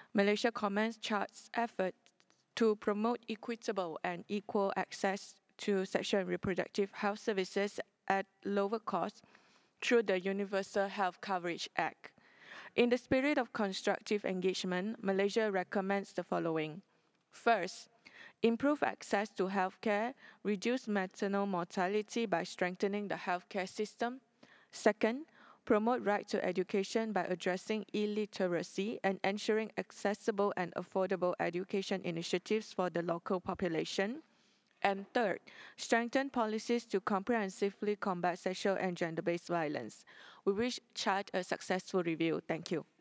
Malaysia commends Chart's effort to promote equitable and equal access to sexual and reproductive health services at lower cost through the Universal Health Coverage Act. In the spirit of constructive engagement, Malaysia recommends the following. First, improve access to healthcare, reduce maternal mortality by strengthening the healthcare system. Second, promote right to education by addressing illiteracy and ensuring accessible and affordable education initiatives for the local population. And third, strengthen policies to comprehensively combat sexual and gender based violence. We wish Chart a successful review. Thank you.